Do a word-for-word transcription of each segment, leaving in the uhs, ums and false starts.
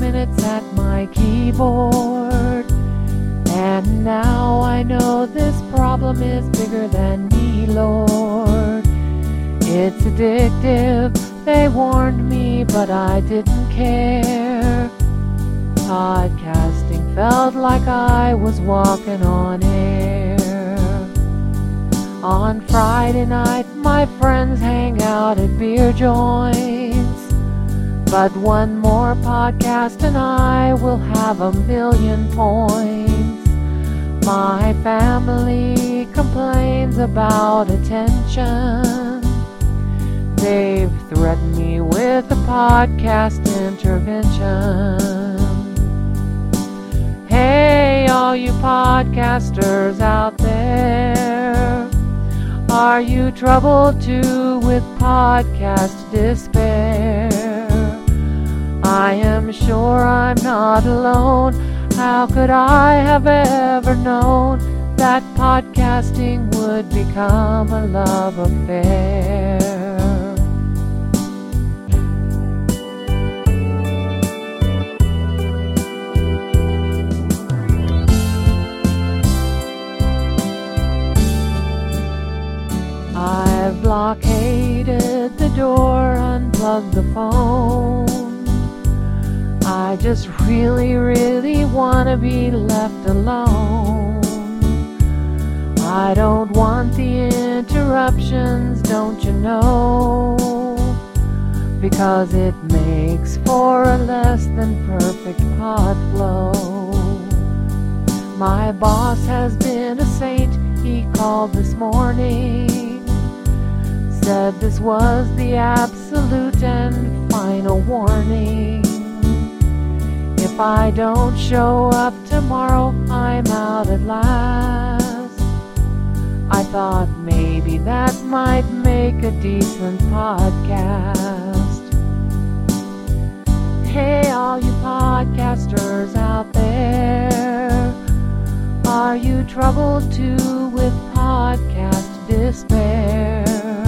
minutes at my keyboard. And now I know this problem is bigger than me, Lord. It's addictive, they warned me, but I didn't care. Podcasting felt like I was walking on air. On Friday night, my friends hang out at beer joints. But one more podcast and I will have a million points. My family complains about attention. They've threatened me with a podcast intervention. Hey, all you podcasters out there, are you troubled too with podcast despair? I am sure I'm not alone. How could I have ever known that podcasting would become a love affair? I've blockaded the door, unplugged the phone. I just really, really want to be left alone. I don't want the interruptions, don't you know? Because it makes for a less than perfect pod flow. My boss has been a saint, he called this morning. Said this was the absolute and final warning. If I don't show up tomorrow, I'm out at last. I thought maybe that might make a decent podcast. Hey, all you podcasters out there, are you troubled too with podcast despair?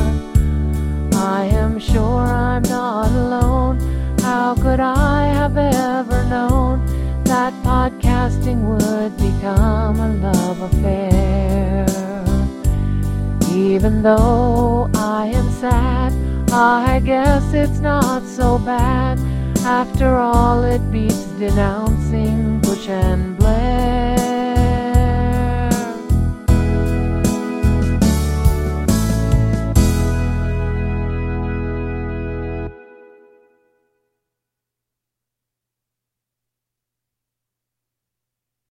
I am sure I'm not alone. How could I have ever known that podcasting would become a love affair? Even though I am sad, I guess it's not so bad. After all, it beats denouncing, push and